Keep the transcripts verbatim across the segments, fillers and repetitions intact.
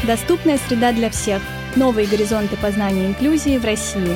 Доступная среда для всех. Новые горизонты познания инклюзии в России.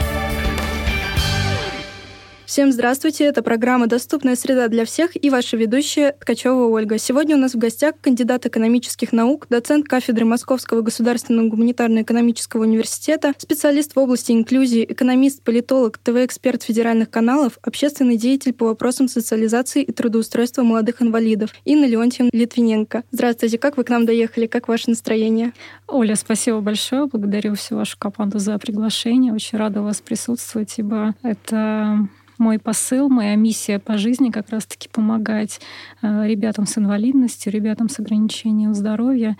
Всем здравствуйте, это программа «Доступная среда для всех» и ваша ведущая Ткачева Ольга. Сегодня у нас в гостях кандидат экономических наук, доцент кафедры Московского государственного гуманитарно-экономического университета, специалист в области инклюзии, экономист, политолог, ТВ-эксперт федеральных каналов, общественный деятель по вопросам социализации и трудоустройства молодых инвалидов Инна Леонтьевна Литвиненко. Здравствуйте, как вы к нам доехали, как ваше настроение? Оля, спасибо большое, благодарю всю вашу команду за приглашение, очень рада у вас присутствовать, ибо это... Мой посыл, моя миссия по жизни как раз-таки помогать ребятам с инвалидностью, ребятам с ограничением здоровья.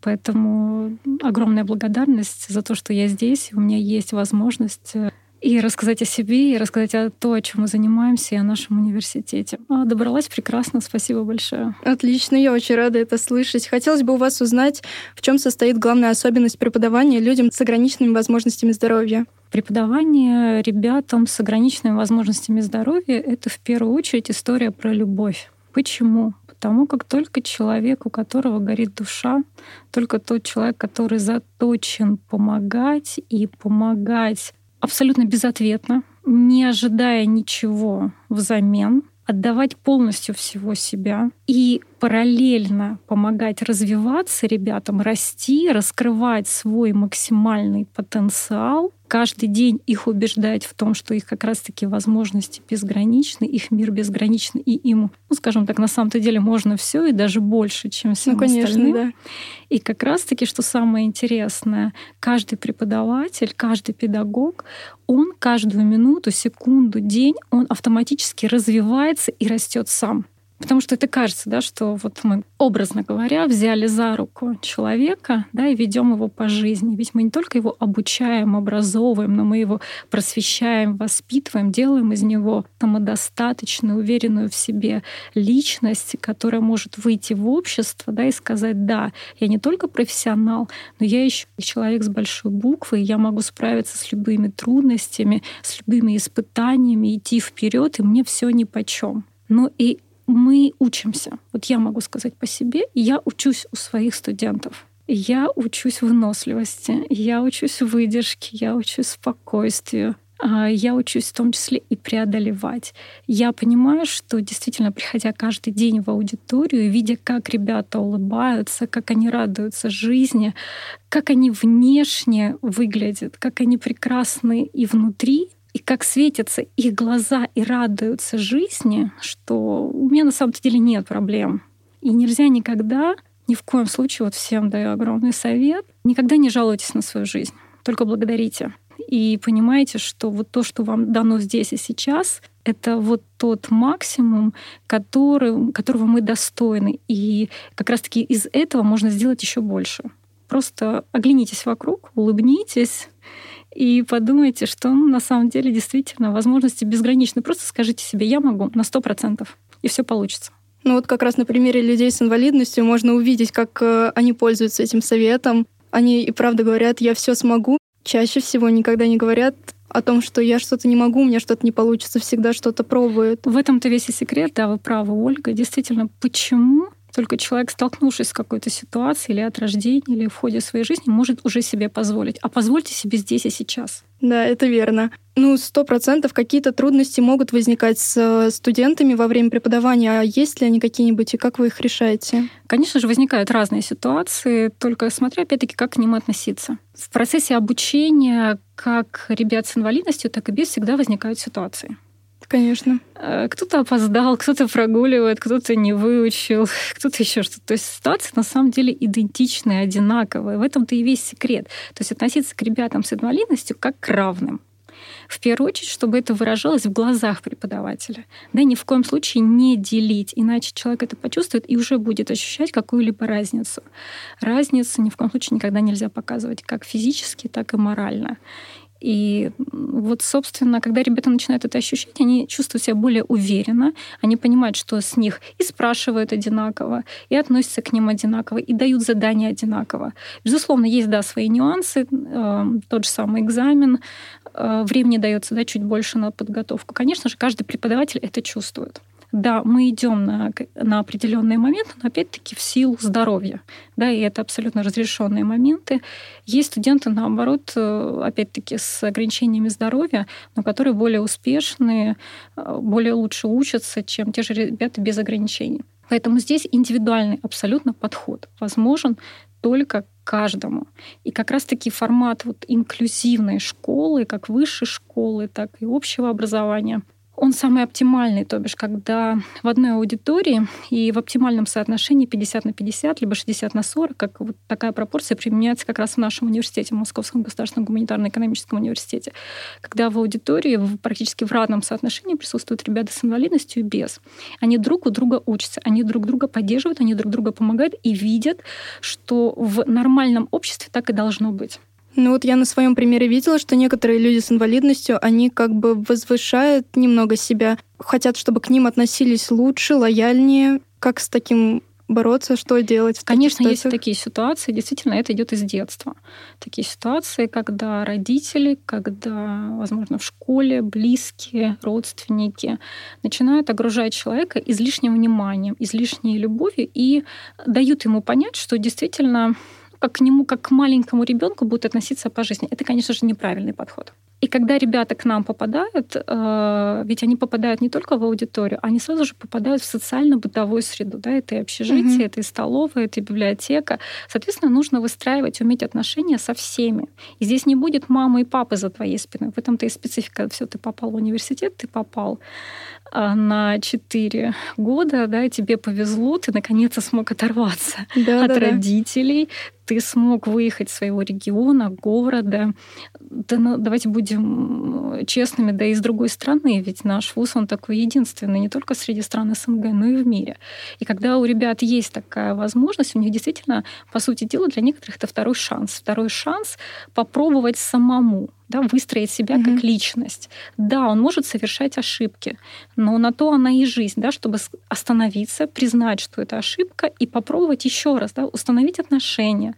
Поэтому огромная благодарность за то, что я здесь, у меня есть возможность и рассказать о себе, и рассказать о том, чем мы занимаемся, и о нашем университете. Добралась прекрасно, спасибо большое. Отлично, я очень рада это слышать. Хотелось бы у вас узнать, в чем состоит главная особенность преподавания людям с ограниченными возможностями здоровья. Преподавание ребятам с ограниченными возможностями здоровья — это в первую очередь история про любовь. Почему? Потому как только человек, у которого горит душа, только тот человек, который заточен помогать и помогать абсолютно безответно, не ожидая ничего взамен, отдавать полностью всего себя и параллельно помогать развиваться ребятам, расти, раскрывать свой максимальный потенциал, каждый день их убеждать в том, что их как раз-таки возможности безграничны, их мир безграничный, и им, ну, скажем так, на самом-то деле можно все и даже больше, чем всем ну, конечно, остальным. Да. И как раз-таки, что самое интересное, каждый преподаватель, каждый педагог, он каждую минуту, секунду, день, он автоматически развивается и растет сам. Потому что это кажется, да, что вот мы, образно говоря, взяли за руку человека, да, и ведем его по жизни. Ведь мы не только его обучаем, образовываем, но мы его просвещаем, воспитываем, делаем из него самодостаточную, уверенную в себе личность, которая может выйти в общество, да, и сказать: да, я не только профессионал, но я еще человек с большой буквы, и я могу справиться с любыми трудностями, с любыми испытаниями, идти вперед, и мне все нипочем. Ну и мы учимся. Вот я могу сказать по себе, я учусь у своих студентов. Я учусь выносливости, я учусь выдержке, я учусь спокойствию, я учусь в том числе и преодолевать. Я понимаю, что действительно, приходя каждый день в аудиторию, видя, как ребята улыбаются, как они радуются жизни, как они внешне выглядят, как они прекрасны и внутри, и как светятся их глаза и радуются жизни, что у меня на самом деле нет проблем. И нельзя никогда, ни в коем случае, вот всем даю огромный совет, никогда не жалуйтесь на свою жизнь, только благодарите. И понимаете, что вот то, что вам дано здесь и сейчас, это вот тот максимум, который, которого мы достойны. И как раз-таки из этого можно сделать еще больше. Просто оглянитесь вокруг, улыбнитесь, и подумайте, что ну, на самом деле действительно возможности безграничны. Просто скажите себе: я могу на сто процентов, и все получится. Ну вот как раз на примере людей с инвалидностью можно увидеть, как э, они пользуются этим советом. Они и правда говорят: я все смогу. Чаще всего никогда не говорят о том, что я что-то не могу, у меня что-то не получится, всегда что-то пробуют. В этом-то весь и секрет, да, вы правы, Ольга. Действительно, почему только человек, столкнувшись с какой-то ситуацией или от рождения, или в ходе своей жизни, может уже себе позволить. А позвольте себе здесь и сейчас. Да, это верно. Ну, сто процентов какие-то трудности могут возникать с студентами во время преподавания. А есть ли они какие-нибудь, и как вы их решаете? Конечно же, возникают разные ситуации, только смотря, опять-таки, как к ним относиться. В процессе обучения как ребят с инвалидностью, так и без всегда возникают ситуации. Конечно. Кто-то опоздал, кто-то прогуливает, кто-то не выучил, кто-то еще что-то. То есть ситуации на самом деле идентичные, одинаковые. В этом-то и весь секрет. То есть относиться к ребятам с инвалидностью как к равным. В первую очередь, чтобы это выражалось в глазах преподавателя. Да, ни в коем случае не делить, иначе человек это почувствует и уже будет ощущать какую-либо разницу. Разницу ни в коем случае никогда нельзя показывать как физически, так и морально. И вот, собственно, когда ребята начинают это ощущать, они чувствуют себя более уверенно, они понимают, что с них и спрашивают одинаково, и относятся к ним одинаково, и дают задания одинаково. Безусловно, есть, да, свои нюансы, э, тот же самый экзамен, э, времени дается, да, чуть больше на подготовку. Конечно же, каждый преподаватель это чувствует. Да, мы идем на, на определенные моменты, но опять-таки в силу здоровья. Да, и это абсолютно разрешенные моменты. Есть студенты, наоборот, опять-таки с ограничениями здоровья, но которые более успешные, более лучше учатся, чем те же ребята без ограничений. Поэтому здесь индивидуальный абсолютно подход возможен только каждому. И как раз-таки формат вот инклюзивной школы, как высшей школы, так и общего образования, он самый оптимальный, то бишь, когда в одной аудитории и в оптимальном соотношении пятьдесят на пятьдесят, либо шестьдесят на сорок, как вот такая пропорция применяется как раз в нашем университете, в Московском государственном гуманитарно-экономическом университете, когда в аудитории практически в равном соотношении присутствуют ребята с инвалидностью и без. Они друг у друга учатся, они друг друга поддерживают, они друг друга помогают и видят, что в нормальном обществе так и должно быть. Ну вот я на своем примере видела, что некоторые люди с инвалидностью, они как бы возвышают немного себя, хотят, чтобы к ним относились лучше, лояльнее. Как с таким бороться, что делать? Конечно, есть такие ситуации, действительно, это идет из детства. Такие ситуации, когда родители, когда, возможно, в школе близкие, родственники начинают огружать человека излишним вниманием, излишней любовью и дают ему понять, что действительно как к нему, как к маленькому ребенку будут относиться по жизни. Это, конечно же, неправильный подход. И когда ребята к нам попадают, ведь они попадают не только в аудиторию, они сразу же попадают в социально-бытовую среду. Да? Это и общежитие, mm-hmm. это и столовая, это и библиотека. Соответственно, нужно выстраивать, уметь отношения со всеми. И здесь не будет мамы и папы за твоей спиной. В этом-то и специфика. Все, ты попал в университет, ты попал на четыре года, да, и тебе повезло, ты наконец-то смог оторваться да, от да, родителей, да. Ты смог выехать из своего региона, города. Да, ну, давайте будем честными, да и с другой стороны, ведь наш вуз, он такой единственный не только среди стран СНГ, но и в мире. И когда у ребят есть такая возможность, у них действительно, по сути дела, для некоторых это второй шанс. Второй шанс попробовать самому, да, выстроить себя mm-hmm. как личность. Да, он может совершать ошибки, но на то она и жизнь, да, чтобы остановиться, признать, что это ошибка, и попробовать еще раз, да, установить отношения,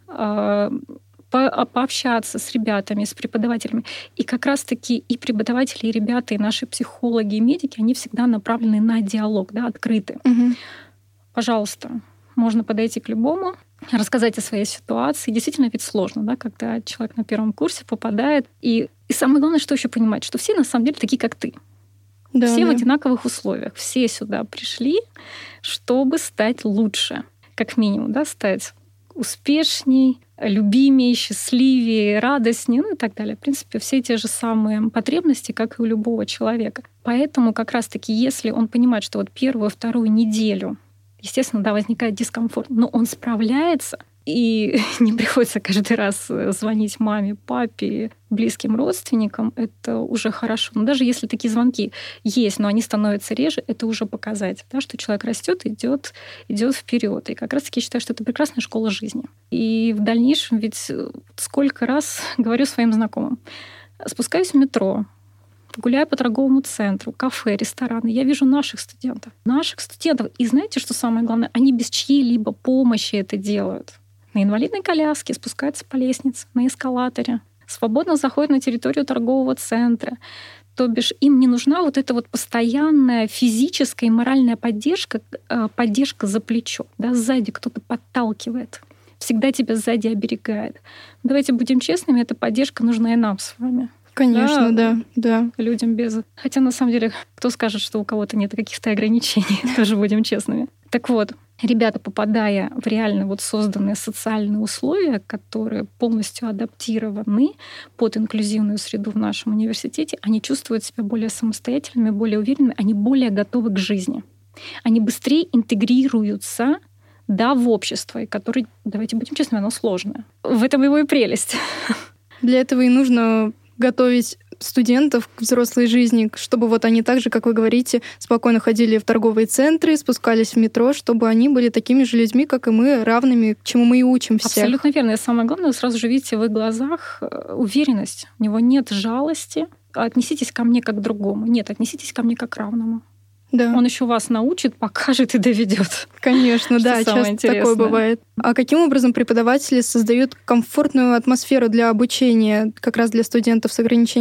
пообщаться с ребятами, с преподавателями. И как раз-таки и преподаватели, и ребята, и наши психологи, и медики, они всегда направлены на диалог, да, открыты. Mm-hmm. Пожалуйста, можно подойти к любому, рассказать о своей ситуации. Действительно ведь сложно, да, когда человек на первом курсе попадает. И, и самое главное, что еще понимать, что все на самом деле такие, как ты. Да, все да. в одинаковых условиях. Все сюда пришли, чтобы стать лучше. Как минимум, да, стать успешней, любимее, счастливее, радостнее, ну и так далее. В принципе, все те же самые потребности, как и у любого человека. Поэтому как раз-таки, если он понимает, что вот первую, вторую неделю, естественно, да, возникает дискомфорт, но он справляется, и не приходится каждый раз звонить маме, папе, близким родственникам, это уже хорошо. Но даже если такие звонки есть, но они становятся реже, это уже показатель, да, что человек растет, идет, идет вперед. И как раз-таки я считаю, что это прекрасная школа жизни. И в дальнейшем ведь сколько раз говорю своим знакомым, спускаюсь в метро, гуляю по торговому центру, кафе, рестораны, я вижу наших студентов. Наших студентов. И знаете, что самое главное? Они без чьей-либо помощи это делают. На инвалидной коляске спускаются по лестнице, на эскалаторе, свободно заходят на территорию торгового центра. То бишь им не нужна вот эта вот постоянная физическая и моральная поддержка, поддержка за плечо. Да, сзади кто-то подталкивает, всегда тебя сзади оберегает. Давайте будем честными, эта поддержка нужна и нам с вами. Конечно, да, да, да. Людям без... Хотя, на самом деле, кто скажет, что у кого-то нет каких-то ограничений, тоже будем честными. Так вот, ребята, попадая в реально вот созданные социальные условия, которые полностью адаптированы под инклюзивную среду в нашем университете, они чувствуют себя более самостоятельными, более уверенными, они более готовы к жизни. Они быстрее интегрируются, да, в общество, и которое, давайте будем честными, оно сложное. В этом его и прелесть. Для этого и нужно готовить студентов к взрослой жизни, чтобы вот они так же, как вы говорите, спокойно ходили в торговые центры, спускались в метро, чтобы они были такими же людьми, как и мы, равными, чему мы и учим всех. Абсолютно верно. И самое главное, вы сразу же видите в их глазах уверенность. У него нет жалости. Отнеситесь ко мне как к другому. Нет, отнеситесь ко мне как к равному. Да. Он еще вас научит, покажет и доведет. Конечно, да, часто такое бывает. А каким образом преподаватели создают комфортную атмосферу для обучения как раз для студентов с ограничениями?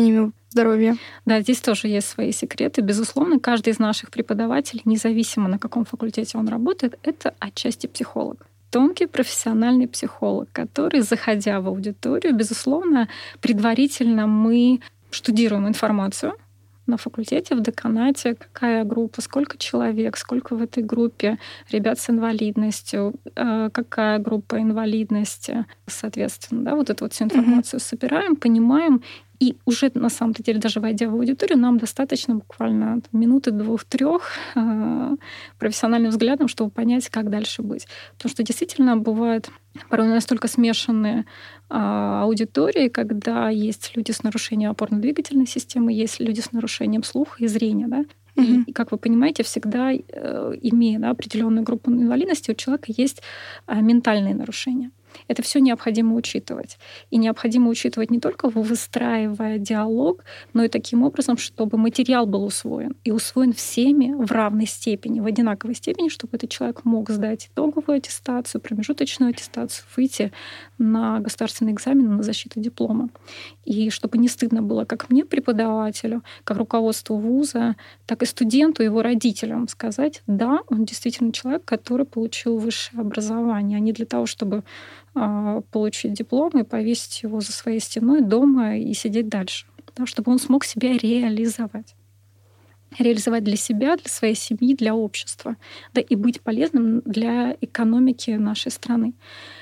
здоровья. Да, здесь тоже есть свои секреты. Безусловно, каждый из наших преподавателей, независимо на каком факультете он работает, это отчасти психолог. Тонкий профессиональный психолог, который, заходя в аудиторию, безусловно, предварительно мы штудируем информацию на факультете, в деканате, какая группа, сколько человек, сколько в этой группе ребят с инвалидностью, какая группа инвалидности, соответственно, да, вот эту вот всю информацию mm-hmm. собираем, понимаем. И уже, на самом-то деле, даже войдя в аудиторию, нам достаточно буквально минуты двух-трех э, профессиональным взглядом, чтобы понять, как дальше быть. Потому что действительно бывают порой настолько смешанные э, аудитории, когда есть люди с нарушением опорно-двигательной системы, есть люди с нарушением слуха и зрения. Да? Mm-hmm. И, как вы понимаете, всегда, э, имея да, определенную группу инвалидности, у человека есть э, ментальные нарушения. Это все необходимо учитывать. И необходимо учитывать не только выстраивая диалог, но и таким образом, чтобы материал был усвоен. И усвоен всеми в равной степени, в одинаковой степени, чтобы этот человек мог сдать итоговую аттестацию, промежуточную аттестацию, выйти на государственный экзамен на защиту диплома. И чтобы не стыдно было как мне, преподавателю, как руководству вуза, так и студенту, его родителям сказать, да, он действительно человек, который получил высшее образование, а не для того, чтобы получить диплом и повесить его за своей стеной дома и сидеть дальше. Да, чтобы он смог себя реализовать. Реализовать для себя, для своей семьи, для общества. Да, и быть полезным для экономики нашей страны.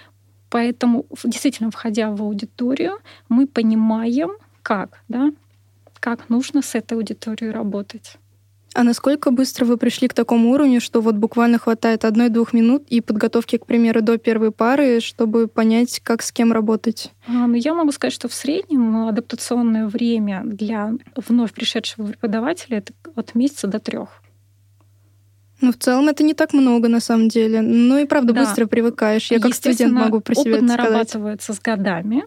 Поэтому, действительно, входя в аудиторию, мы понимаем, как, да, как нужно с этой аудиторией работать. А насколько быстро вы пришли к такому уровню, что вот буквально хватает одной-двух минут и подготовки, к примеру, до первой пары, чтобы понять, как с кем работать? А, ну, я могу сказать, что в среднем адаптационное время для вновь пришедшего преподавателя это от месяца до трех. Ну, в целом это не так много, на самом деле. Ну и правда, да. Быстро привыкаешь. Я как студент могу про себя это сказать. Опыт нарабатывается с годами.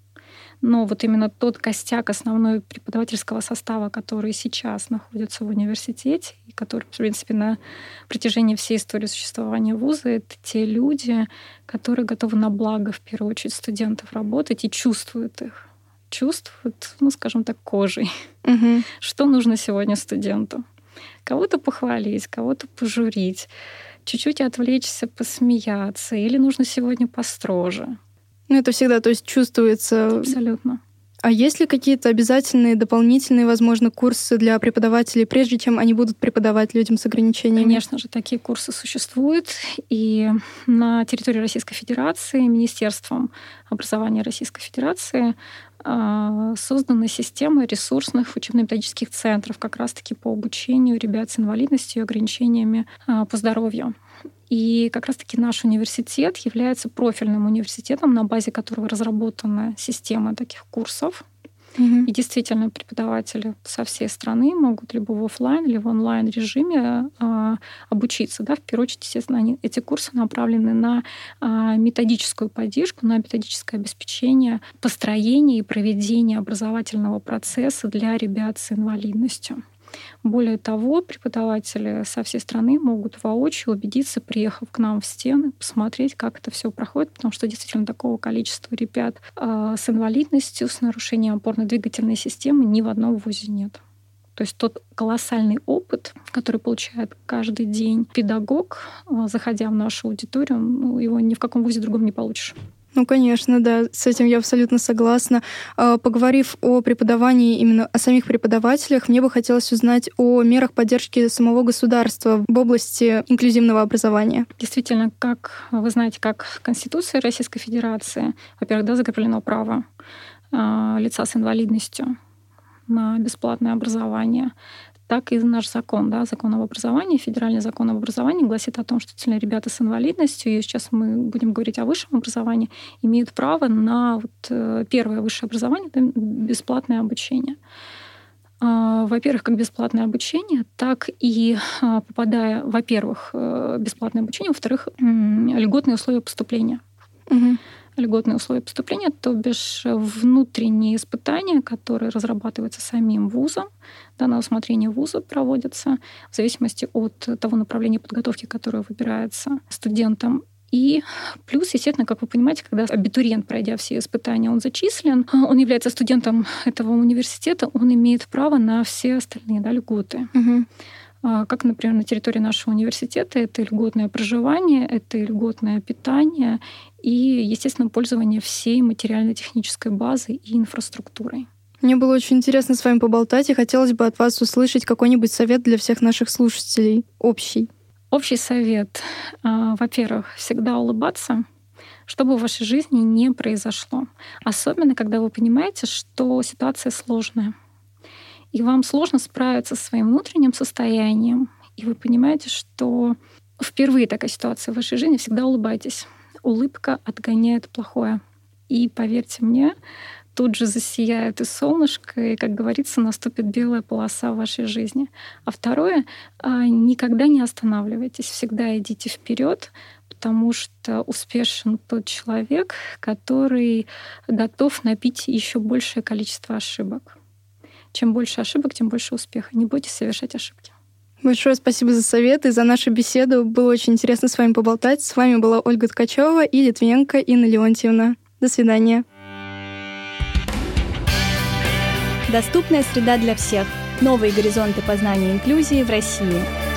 Но вот именно тот костяк основной преподавательского состава, который сейчас находится в университете, и который, в принципе, на протяжении всей истории существования вуза, это те люди, которые готовы на благо, в первую очередь, студентов работать и чувствуют их. Чувствуют, ну, скажем так, кожей. Угу. Что нужно сегодня студенту? Кого-то похвалить, кого-то пожурить, чуть-чуть отвлечься, посмеяться, или нужно сегодня построже. Ну, это всегда, то есть, чувствуется. Абсолютно. А есть ли какие-то обязательные, дополнительные, возможно, курсы для преподавателей, прежде чем они будут преподавать людям с ограничениями? Конечно же, такие курсы существуют. И на территории Российской Федерации Министерством образования Российской Федерации создана система ресурсных учебно-методических центров как раз-таки по обучению ребят с инвалидностью и ограничениями по здоровью. И как раз-таки наш университет является профильным университетом, на базе которого разработана система таких курсов. Mm-hmm. И действительно преподаватели со всей страны могут либо в офлайн, либо в онлайн-режиме э, обучиться. Да? В первую очередь, естественно, они, эти курсы направлены на э, методическую поддержку, на методическое обеспечение построения и проведения образовательного процесса для ребят с инвалидностью. Более того, преподаватели со всей страны могут воочию убедиться, приехав к нам в стены, посмотреть, как это все проходит, потому что действительно такого количества ребят э, с инвалидностью, с нарушением опорно-двигательной системы ни в одном вузе нет. То есть тот колоссальный опыт, который получает каждый день педагог, э, заходя в нашу аудиторию, ну, его ни в каком вузе другом не получишь. Ну, конечно, да, с этим я абсолютно согласна. Поговорив о преподавании, именно о самих преподавателях, мне бы хотелось узнать о мерах поддержки самого государства в области инклюзивного образования. Действительно, как вы знаете, как в Конституции Российской Федерации, во-первых, да, закреплено право лица с инвалидностью на бесплатное образование, так и наш закон, да, закон об образовании, федеральный закон об образовании гласит о том, что действительно ребята с инвалидностью, и сейчас мы будем говорить о высшем образовании, имеют право на вот первое высшее образование, да, бесплатное обучение. Во-первых, как бесплатное обучение, так и попадая, во-первых, бесплатное обучение, во-вторых, льготные условия поступления. Угу. Льготные условия поступления, то бишь внутренние испытания, которые разрабатываются самим вузом, да, на усмотрение вуза проводятся в зависимости от того направления подготовки, которое выбирается студентам. И плюс, естественно, как вы понимаете, когда абитуриент, пройдя все испытания, он зачислен, он является студентом этого университета, он имеет право на все остальные, да, льготы. Угу. Как, например, на территории нашего университета это льготное проживание, это льготное питание и, естественно, пользование всей материально-технической базой и инфраструктурой. Мне было очень интересно с вами поболтать, и хотелось бы от вас услышать какой-нибудь совет для всех наших слушателей, общий. Общий совет. Во-первых, всегда улыбаться, что бы в вашей жизни не произошло. Особенно, когда вы понимаете, что ситуация сложная. И вам сложно справиться со своим внутренним состоянием. И вы понимаете, что впервые такая ситуация в вашей жизни, всегда улыбайтесь. Улыбка отгоняет плохое. И поверьте мне, тут же засияет и солнышко, и, как говорится, наступит белая полоса в вашей жизни. А второе, никогда не останавливайтесь, всегда идите вперед, потому что успешен тот человек, который готов напить еще большее количество ошибок. Чем больше ошибок, тем больше успеха. Не бойтесь совершать ошибки. Большое спасибо за советы и за нашу беседу. Было очень интересно с вами поболтать. С вами была Ольга Ткачева и Литвиненко Инна Леонтьевна. До свидания. Доступная среда для всех. Новые горизонты познания инклюзии в России.